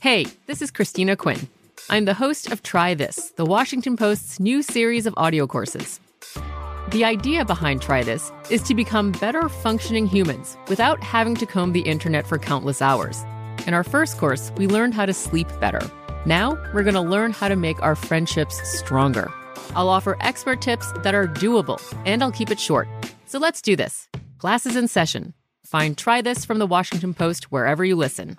Hey, this is Christina Quinn. I'm the host of Try This, the Washington Post's new series of audio courses. The idea behind Try This is to become better functioning humans without having to comb the internet for countless hours. In our first course, we learned how to sleep better. Now, we're going to learn how to make our friendships stronger. I'll offer expert tips that are doable, and I'll keep it short. So let's do this. Class is in session. Find Try This from the Washington Post wherever you listen.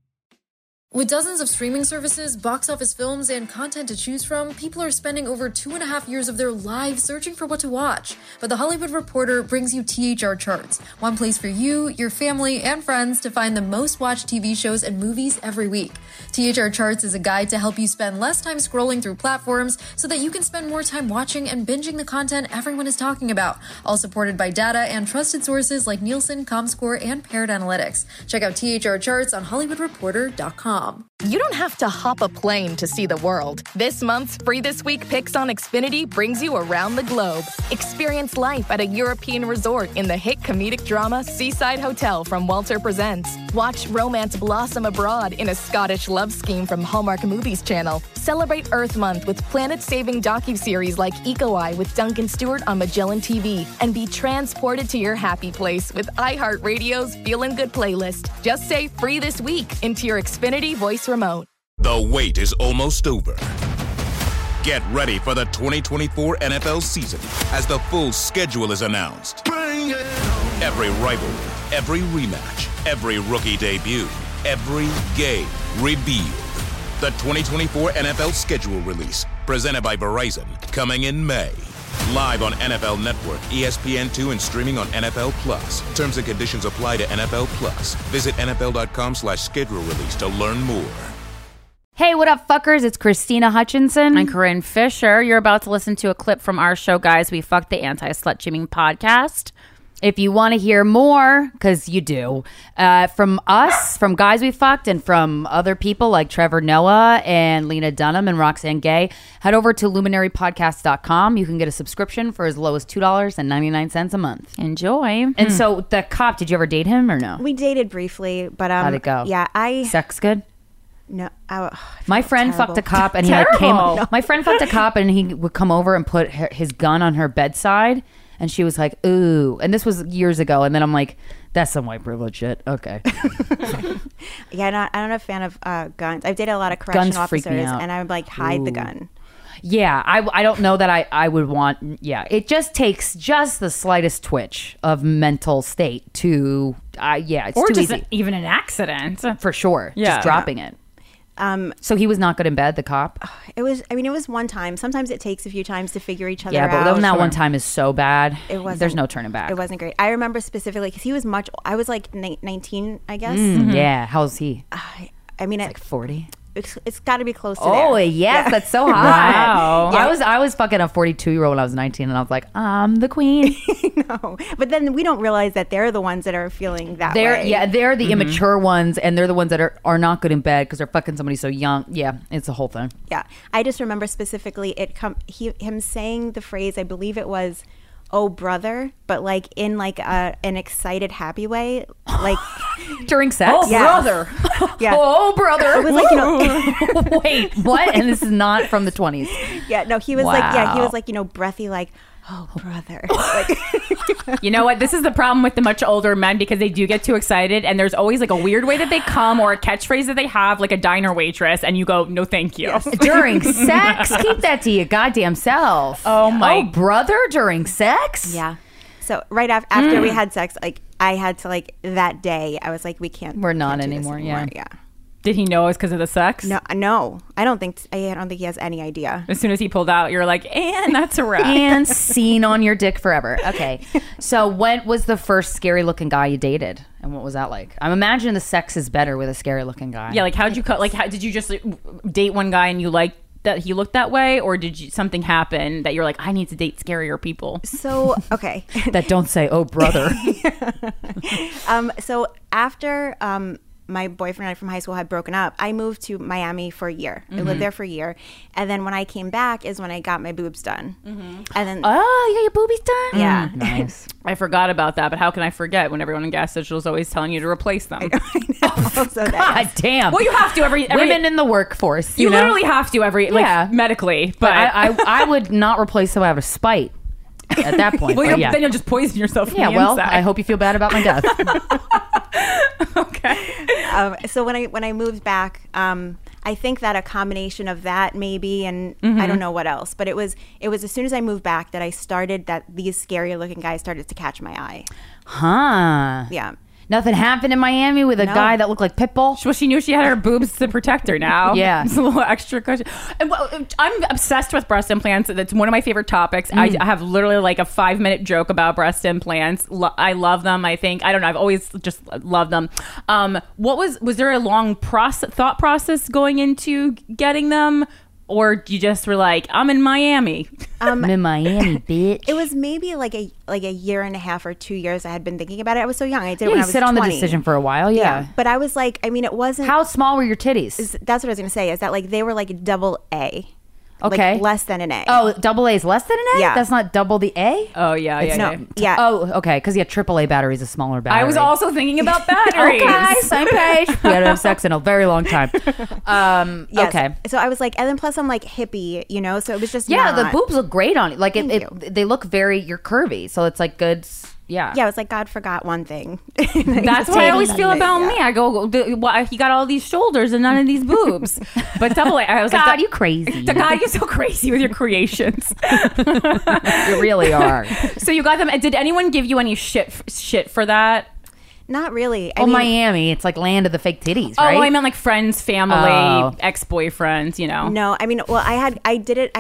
With dozens of streaming services, box office films, and content to choose from, people are spending over 2.5 years of their lives searching for what to watch. But The Hollywood Reporter brings you THR Charts, one place for you, your family, and friends to find the most watched TV shows and movies every week. THR Charts is a guide to help you spend less time scrolling through platforms so that you can spend more time watching and binging the content everyone is talking about, all supported by data and trusted sources like Nielsen, Comscore, and Paired Analytics. Check out THR Charts on HollywoodReporter.com. You don't have to hop a plane to see the world. This month's Free This Week Picks on Xfinity brings you around the globe. Experience life at a European resort in the hit comedic drama Seaside Hotel from Walter Presents. Watch romance blossom abroad in a Scottish love scheme from Hallmark Movies Channel. Celebrate Earth Month with planet-saving docuseries like Eco Eye with Duncan Stewart on Magellan TV. And be transported to your happy place with iHeartRadio's Feelin' Good playlist. Just say Free This Week into your Xfinity voice remote. The wait is almost over. Get ready for the 2024 NFL season as the full schedule is announced. Every rivalry, every rematch, every rookie debut, every game revealed. The 2024 NFL schedule release, presented by Verizon, coming in May. Live on NFL Network, ESPN2, and streaming on NFL Plus. Terms and conditions apply to NFL Plus. Visit NFL.com/schedule release to learn more. Hey, what up, fuckers? It's Christina Hutchinson. I'm Corinne Fisher. You're about to listen to a clip from our show, Guys We Fucked, the Anti-Slut-Shaming Podcast. If you want to hear more, because you do, from us, from Guys We Fucked, and from other people like Trevor Noah and Lena Dunham and Roxanne Gay, head over to luminarypodcast.com. You can get a subscription for as low as $2.99 a month. Enjoy. And so the cop, did you ever date him or no? We dated briefly, but how'd it go? Yeah, Sex good? No, my friend terrible. fucked a cop and he like came. No. My friend fucked a cop and he would come over and put his gun on her bedside, and she was like, "Ooh!" And this was years ago. And then I'm like, "That's some white privilege shit." Okay. Yeah, I'm not a fan of guns. I've dated a lot of correctional freak me officers, out. and I would like hide the gun. Yeah, I don't know that I would want. Yeah, it just takes just the slightest twitch of mental state to. It's or too just easy. even an accident. For sure. Yeah. Just dropping it. So he was not good in bed, the cop? It was one time. Sometimes it takes a few times to figure each other out. Yeah, but out. when that one time is so bad, there's no turning back. It wasn't great. I remember specifically because he was I was like 19, I guess. Yeah, how's he? I mean, like 40? It's got to be close to Oh, there. yes, that's so hot. Wow. Yeah. I was fucking a 42-year-old when I was 19, and I was like, I'm the queen. No, but then we don't realize that they're the ones that are feeling that way. Yeah, they're the immature ones, and they're the ones that are not good in bed because they're fucking somebody so young. Yeah, it's a whole thing. Yeah, I just remember specifically him saying the phrase. I believe it was, "Oh brother," but like in like an excited, happy way, like during sex. Oh brother, yeah. Oh brother. It was like Wait, what? And this is not from the 20s. Yeah, no, he was Wow. he was like breathy, like, "Oh brother." Like, You know what? This is the problem with the much older men because they do get too excited, and there's always like a weird way that they come or a catchphrase that they have, like a diner waitress, and you go, "No, thank you." Yes. During sex? Keep that to your goddamn self. Oh my brother, during sex? yeah. So right after we had sex, like I had to that day, I was like, we can't. We're not can't do this anymore, anymore. yeah. Yeah. Did he know it was because of the sex? No, I don't think he has any idea. As soon as he pulled out, you're like, and that's a wrap. And seen on your dick forever. Okay. So when was the first scary looking guy you dated? And what was that like? I'm imagining the sex is better with a scary looking guy. Yeah, like how'd you cut? Like, how did you just date one guy and you liked that he looked that way, or did something happen that you're like, I need to date scarier people? So that don't say, "Oh brother." So after my boyfriend and I from high school had broken up, I moved to Miami for a year. I lived there for a year. And then when I came back is when I got my boobs done. And then, Oh, you got your boobies done? yeah. Nice. I forgot about that, but how can I forget when everyone in Gas Digital is always telling you to replace them? Also that, God damn. Well, you have to every Women in the workforce. you know? literally have to Yeah. medically. But But I would not replace them out of spite at that point. well, But yeah. then you'll just poison yourself. From Yeah, the well, inside. I hope you feel bad about my death. Okay. so when I moved back, I think that a combination of that maybe, and I don't know what else, but it was as soon as I moved back that I started that these scary looking guys started to catch my eye. Huh. Yeah. Nothing happened in Miami with a No. guy that looked like Pitbull? Well, she knew she had her boobs to protect her now. Yeah. It's a little extra cushion. And, I'm obsessed with breast implants. That's one of my favorite topics. I have literally like a 5-minute joke about breast implants. I love them. I don't know. I've always just loved them. Was there a long thought process going into getting them? Or you just were like, I'm in Miami. I'm in Miami, bitch. It was maybe like a year and a half or 2 years I had been thinking about it. I was so young. I did it Yeah, when you I was sit on 20. the decision for a while, yeah. But I was like, I mean, it wasn't. How small were your titties? That's what I was going to say, is that like they were like double A. Okay. Like less than an A. Oh, double A is less than an A? Yeah. That's not double the A? Oh, yeah. Yeah. Oh, okay. Because triple A battery is a smaller battery. I was also thinking about batteries. Okay, same page. We haven't had sex in a very long time. Yes. Okay. So I was like, and then plus I'm like hippie, so it was just Yeah, the not- boobs look great on you. Like Thank you. they look you're curvy, so it's like good. Yeah. Yeah, it was like God forgot one thing. That's what I always feel about me. I go, he got all these shoulders and none of these boobs. But double A, I was God, like, you crazy. God, you're so crazy with your creations. You really are. So you got them. Did anyone give you any shit for that? Not really. Oh, Miami, it's like land of the fake titties, right? Oh, I meant like friends, family, Oh. ex-boyfriends. No, I mean, well, I did it.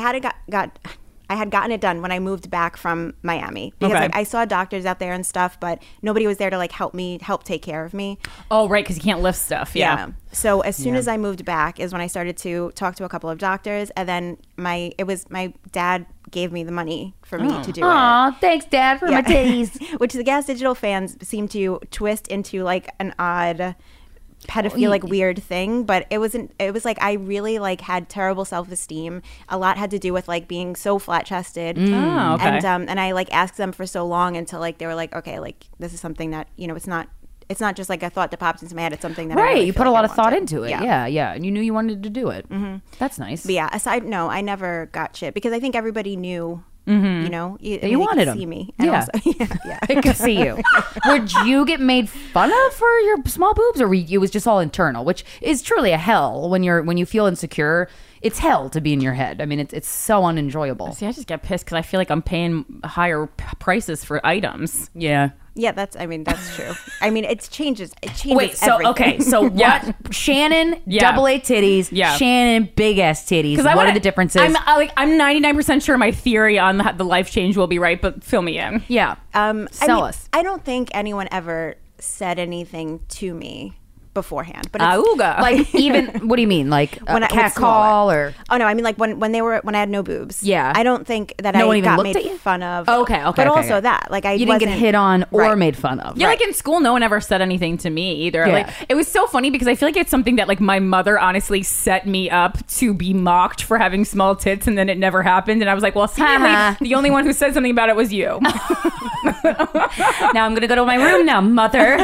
I had gotten it done when I moved back from Miami because Okay. like, I saw doctors out there and stuff, but nobody was there to like help take care of me. Oh, right, because you can't lift stuff. Yeah. So as soon as I moved back is when I started to talk to a couple of doctors, and then my dad gave me the money for me to do Aw, thanks, Dad, for my titties. it, which the Gas Digital fans seem to twist into like an odd pedophilic weird thing, but it was like I really like had terrible self-esteem. A lot had to do with like being so flat-chested. Oh, okay. And I like asked them for so long until like they were like, okay, like this is something that it's not just like a thought that popped into my head. It's something that I Right, really you feel put a like lot I of thought wanted. into it. Yeah. And you knew you wanted to do it. Mm-hmm. That's nice. But yeah, I never got shit because I think everybody knew. You wanted could them. see me. And Yeah. also, yeah. I could see you. Would you get made fun of for your small boobs, or it was just all internal, which is truly a hell when you feel insecure. It's hell to be in your head. I mean, it's so unenjoyable. See, I just get pissed because I feel like I'm paying higher prices for items. Yeah. Yeah, that's true. I mean, it changes Wait, so everything. okay, so what? Yeah. Shannon, Yeah. double A titties. Yeah. Shannon, big ass titties. What are the differences? I'm 99% sure my theory on the life change will be right, but fill me in. yeah. Sell us. I don't think anyone ever said anything to me beforehand, but Auga. Like even what do you mean? Like When I- cat with smaller. call or oh no, I mean like when I had no boobs. Yeah. I don't think that No one I even got looked made at you? fun of. Okay, But also okay. that like I you didn't get wasn't- hit on or Right. made fun of. Yeah, like in school, no one ever said anything to me either. Yeah. Like it was so funny because I feel like it's something that like my mother honestly set me up to be mocked for having small tits, and then it never happened. And I was like, well, seemingly the only one who said something about it was you. Now I'm gonna go to my room now, mother.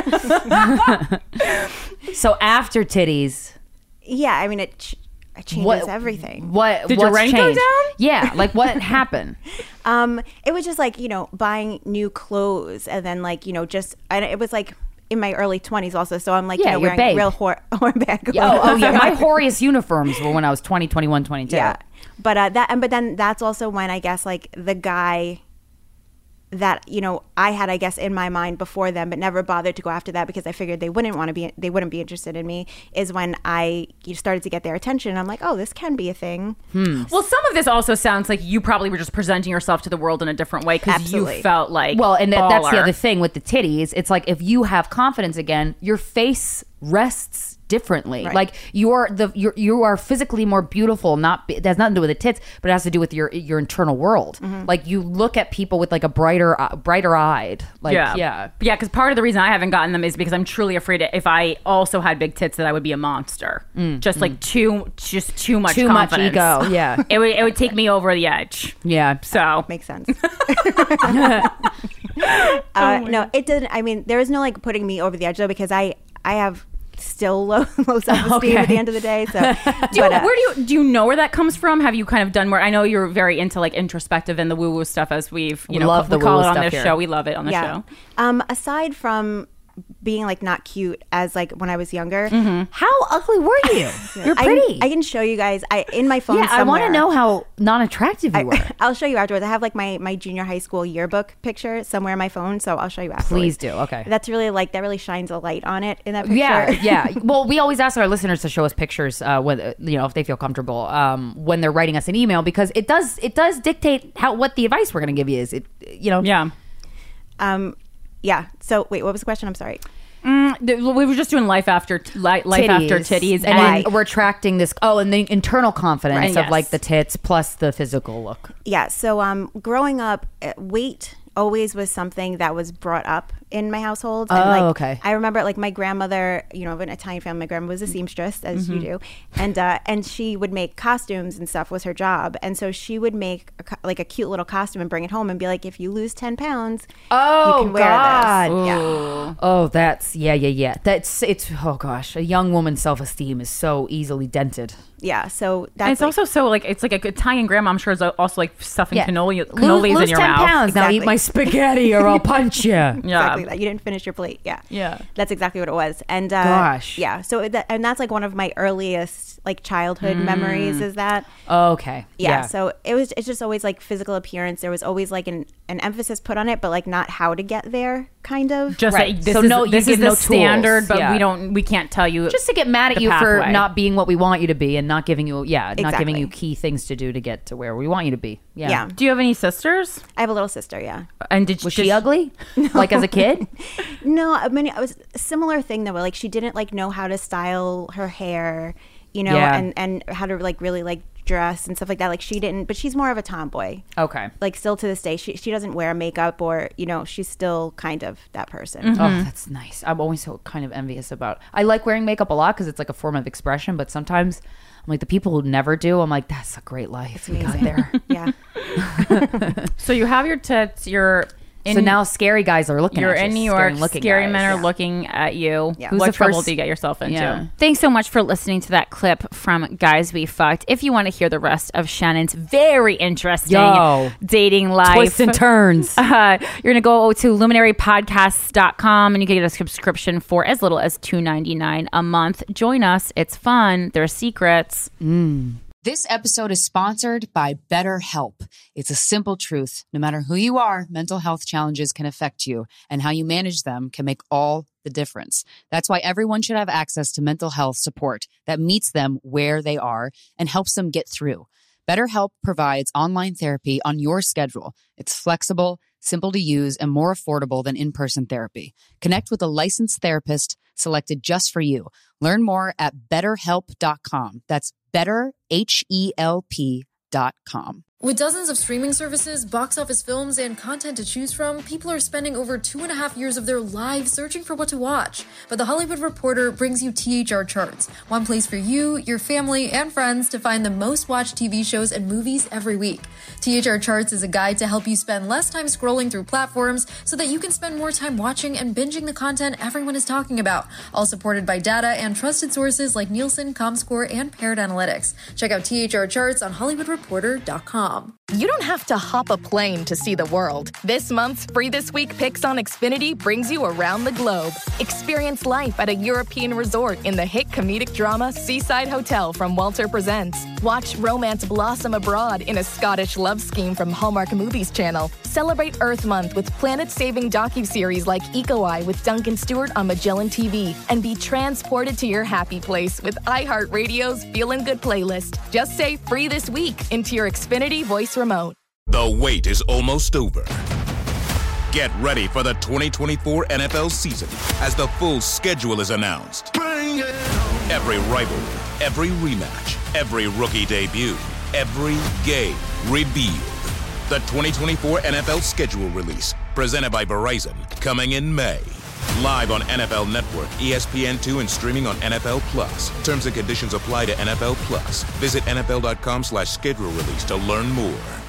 So after titties, Yeah, I mean it changes everything. What Did your what's rank go changed? down? Yeah, like what happened? It was just like buying new clothes, and then like and it was like in my early 20s also, so I'm like Yeah, you're wearing babe. real bag. Oh yeah, my whoreiest uniforms were when I was 20, 21, 22. Yeah, but but then that's also when I guess like the guy that I had, I guess, in my mind before them, but never bothered to go after that because I figured they wouldn't be interested in me, is when I started to get their attention. I'm like, oh, this can be a thing. Well, some of this also sounds like you probably were just presenting yourself to the world in a different way because you Absolutely. felt like Well, and that's the baller. other thing with the titties. It's like if you have confidence again, your face rests differently. Right. Like you are physically more beautiful. It has nothing to do with the tits, but it has to do with your internal world. Like you look at people with like a brighter eyed. Like yeah. Because part of the reason I haven't gotten them is because I'm truly afraid that if I also had big tits that I would be a monster. Just like too much confidence. Ego. Yeah, it would take me over the edge. Yeah, so makes sense. No, it didn't. I mean, there is no like putting me over the edge though, because I have still low self-esteem at the end of the day. So do you know where that comes from? Have you kind of done more? I know you're very into like introspective and the woo-woo stuff, as we've love the call woo-woo it on stuff this here. show. We love it on the show. Aside from being like not cute as like when I was younger, how ugly were you? You're pretty. I can show you guys. In my phone. Yeah, somewhere, I want to know how non-attractive you were. I'll show you afterwards. I have like my junior high school yearbook picture somewhere in my phone, so I'll show you afterwards. Please do. Okay. That's really like that really shines a light on it in that picture. Yeah. Well, we always ask our listeners to show us pictures when if they feel comfortable when they're writing us an email, because it does dictate what the advice we're going to give you is. Yeah. So wait, what was the question? I'm sorry. We were just doing life after titties, and we're attracting this. Oh, and the internal confidence of yes. like the tits plus the physical look. Yeah. So growing up, weight always was something that was brought up in my household. And okay. I remember like my grandmother, of an Italian family, my grandma was a seamstress, as you do. And she would make costumes and stuff was her job. And so she would make a cute little costume and bring it home and be like, if you lose 10 pounds, you can wear God. this. Yeah. Oh, that's, yeah. Oh gosh. A young woman's self-esteem is so easily dented. Yeah, so that's and it's also so like it's like an Italian grandma. I'm sure is also like stuffing cannolis lose in your 10 mouth. pounds. Exactly. Now eat my spaghetti or I'll punch you. Exactly that. You didn't finish your plate. Yeah. That's exactly what it was. And gosh. Yeah. So and that's like one of my earliest like childhood memories is that. Okay. Yeah. So it's just always like physical appearance. There was always like an emphasis put on it, but like not how to get there, kind of. Just right. like, this so is, this is the no standard, tools. but we can't tell you. Just to get mad at you pathway. for not being what we want you to be and not giving you not giving Exactly. you key things to do to get to where we want you to be. Yeah. Do you have any sisters? I have a little sister. Yeah. And Was she ugly? Like as a kid? No, I mean it was a similar thing though. Like she didn't like know how to style her hair, and how to like really like dress and stuff like that. Like she didn't, but she's more of a tomboy. Okay. Like still to this day, she doesn't wear makeup or she's still kind of that person. Oh, that's nice. I'm always so kind of envious about. I like wearing makeup a lot because it's like a form of expression, but sometimes I'm like the people who never do. I'm like, that's a great life. We got there. Yeah. So you have your tits. So now scary guys are looking at you. You're in New York. Scary guys. men are looking at you. Yeah. What trouble do you get yourself into? Yeah. Thanks so much for listening to that clip from Guys We Fucked. If you want to hear the rest of Shannon's very interesting dating life. Twists and turns. You're going to go to luminarypodcasts.com and you can get a subscription for as little as $2.99 a month. Join us. It's fun. There's secrets. This episode is sponsored by BetterHelp. It's a simple truth. No matter who you are, mental health challenges can affect you, and how you manage them can make all the difference. That's why everyone should have access to mental health support that meets them where they are and helps them get through. BetterHelp provides online therapy on your schedule. It's flexible, simple to use, and more affordable than in-person therapy. Connect with a licensed therapist selected just for you. Learn more at BetterHelp.com. That's BetterHelp.com. With dozens of streaming services, box office films, and content to choose from, people are spending over 2.5 years of their lives searching for what to watch. But The Hollywood Reporter brings you THR Charts, one place for you, your family, and friends to find the most watched TV shows and movies every week. THR Charts is a guide to help you spend less time scrolling through platforms so that you can spend more time watching and binging the content everyone is talking about, all supported by data and trusted sources like Nielsen, Comscore, and Paired Analytics. Check out THR Charts on HollywoodReporter.com. You don't have to hop a plane to see the world. This month's Free This Week Picks on Xfinity brings you around the globe. Experience life at a European resort in the hit comedic drama Seaside Hotel from Walter Presents. Watch romance blossom abroad in a Scottish love scheme from Hallmark Movies Channel. Celebrate Earth Month with planet-saving docuseries like Eco Eye with Duncan Stewart on Magellan TV. And be transported to your happy place with iHeartRadio's Feelin' Good playlist. Just say Free This Week into your Xfinity voice remote. The wait is almost over. Get ready for the 2024 NFL season as the full schedule is announced. Every rivalry, every rematch, every rookie debut, every game revealed. The 2024 NFL schedule release, presented by Verizon, coming in May. Live on NFL Network, ESPN2, and streaming on NFL Plus. Terms and conditions apply to NFL Plus. Visit NFL.com/schedule release to learn more.